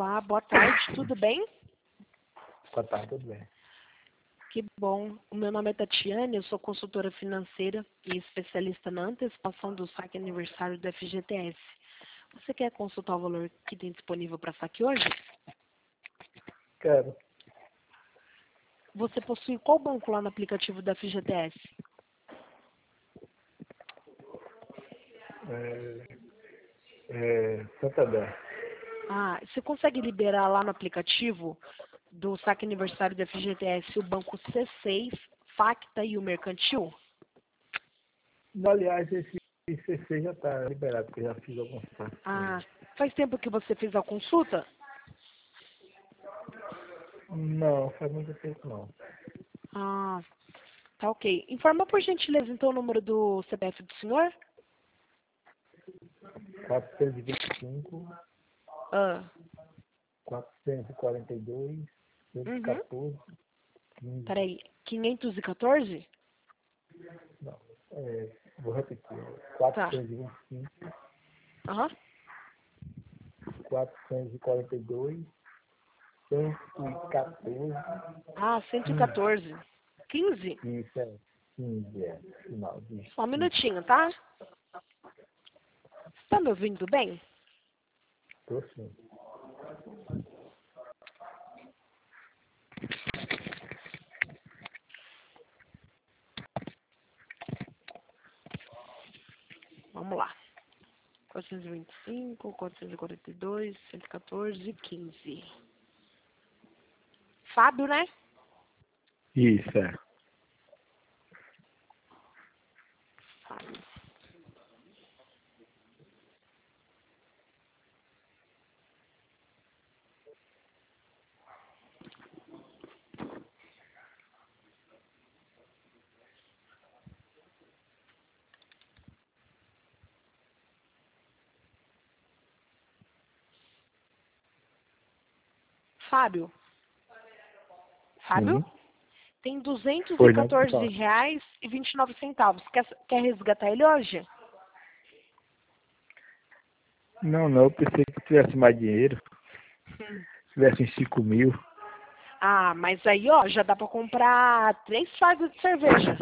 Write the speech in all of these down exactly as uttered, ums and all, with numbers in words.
Olá, boa tarde, tudo bem? Boa tarde, tudo bem. Que bom. O meu nome é Tatiane, eu sou consultora financeira e especialista na antecipação do saque aniversário do F G T S. Você quer consultar o valor que tem disponível para saque hoje? Quero. Você possui qual banco lá no aplicativo do F G T S? É, é, Santander. Ah, você consegue liberar lá no aplicativo do saque aniversário do F G T S o banco C seis, Facta e o Mercantil? Aliás, esse C C já está liberado, porque eu já fiz alguns passos. Ah, faz tempo que você fez a consulta? Não, faz muito tempo não. Ah, tá ok. Informa por gentileza então o número do C P F do senhor? quatrocentos e vinte e cinco, Ah, quatrocentos e quarenta e dois, cento e uhum. quatorze, quinze. Peraí, quinhentos e quatorze? Não, é, vou repetir. Tá. quatrocentos e vinte e cinco, Aham. quatrocentos e quarenta e dois, cento e quatorze, Ah, cento e quatorze. quinze? isso é quinze, é, final de Só um quinze. minutinho, tá? Você tá me ouvindo bem? Tô sim. Vamos lá. quatrocentos e vinte e cinco, quatrocentos e quarenta e dois, cento e quatorze, quinze. Fábio, né? Isso, é. Fábio. Fábio. Fábio? Sim. Tem duzentos e Pois não, quatorze pessoal. reais e vinte e nove centavos. Quer, quer resgatar ele hoje? Não, não, eu pensei que tivesse mais dinheiro. Se tivesse uns cinco mil. Ah, mas aí, ó, já dá pra comprar três fardos de cerveja.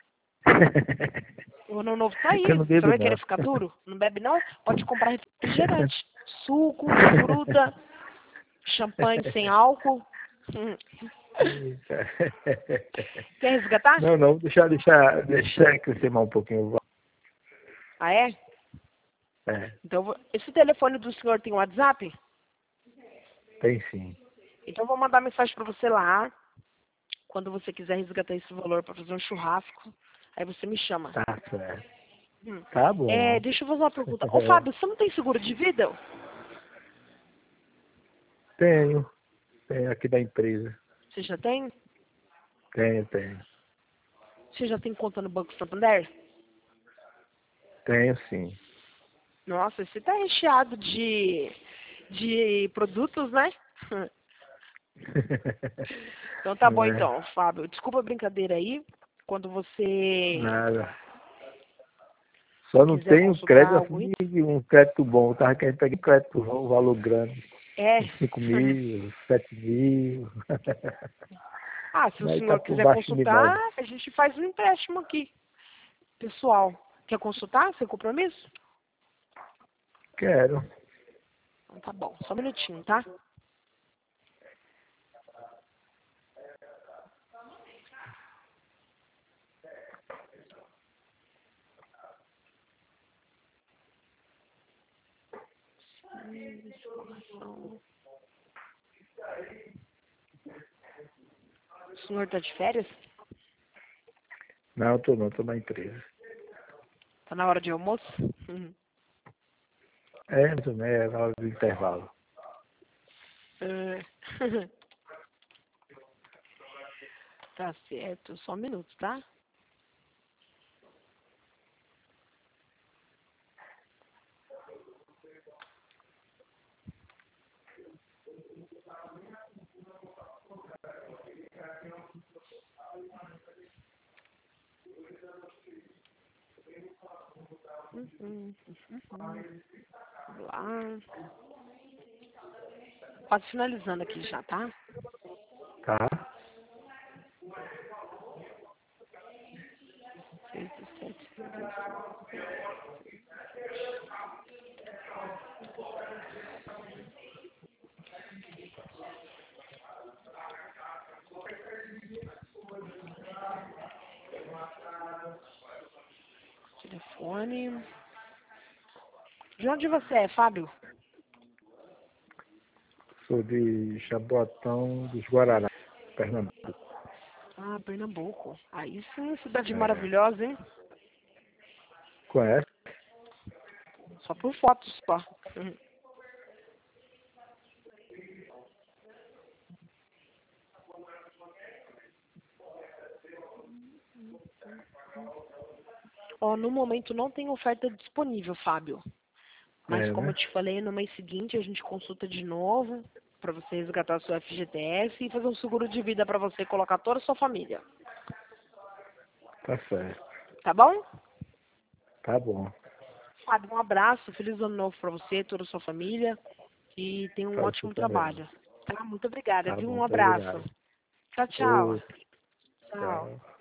O ano novo tá Eu aí. não Você bebo, vai querer não. ficar duro? Não bebe, não? Pode comprar refrigerante. Suco, fruta, champanhe sem álcool. Hum. Eita. Quer resgatar? Não, não, deixa, deixa, deixa crescer mais um pouquinho. Ah, é? É, Então, eu vou- esse telefone do senhor tem WhatsApp? tem sim. Então, eu vou mandar mensagem pra você lá. Quando você quiser resgatar esse valor pra fazer um churrasco, aí você me chama. Tá certo. Hum. Tá É, bom. deixa eu fazer uma pergunta. Ô, Fábio, você não tem seguro de vida? Tenho. Tenho aqui da empresa. Você já tem? Tenho, tenho. Você já tem conta no Banco Santander? Tenho sim. Nossa, você tá recheado de, de produtos, né? Então tá bom Não é então, Fábio. Desculpa a brincadeira aí. Quando você nada. Só não quiser tenho consultar crédito algo assim aí. de um crédito bom. Eu tava querendo pegar crédito bom, um valor grande. É. Uns cinco mil, sete mil. Ah, se o Mas tá senhor por quiser baixo consultar, demais. a gente faz um empréstimo aqui. Pessoal, quer consultar sem compromisso? Quero. Então tá bom, só um minutinho, tá? Informação. O senhor tá de férias? Não, tô não, tô na empresa. Tá na hora de almoço? Uhum. É, mais ou menos, é na hora do intervalo. É. Tá certo, só um minuto, tá? Uhum, uhum. Vamos lá. quase finalizando aqui já, tá? Tá? Seis, sete, telefone. De onde você é, Fábio? Sou de Jaboatão dos Guararapes, Pernambuco. Ah, Pernambuco. Aí sim, cidade É. maravilhosa, hein? Conhece? Só por fotos, só. Uhum. Ó, no momento não tem oferta disponível, Fábio. Mas É, como eu né? te falei, no mês seguinte a gente consulta de novo para você resgatar seu F G T S e fazer um seguro de vida para você colocar toda a sua família. Tá certo. Tá bom? Tá bom. Fábio, um abraço, feliz ano novo para você, toda a sua família e tenha um Pra você ótimo também. trabalho. Tá? Muito obrigada, Tá viu? bom, Um muito abraço. obrigado. Tchau, tchau. Outro. Tchau. Tchau.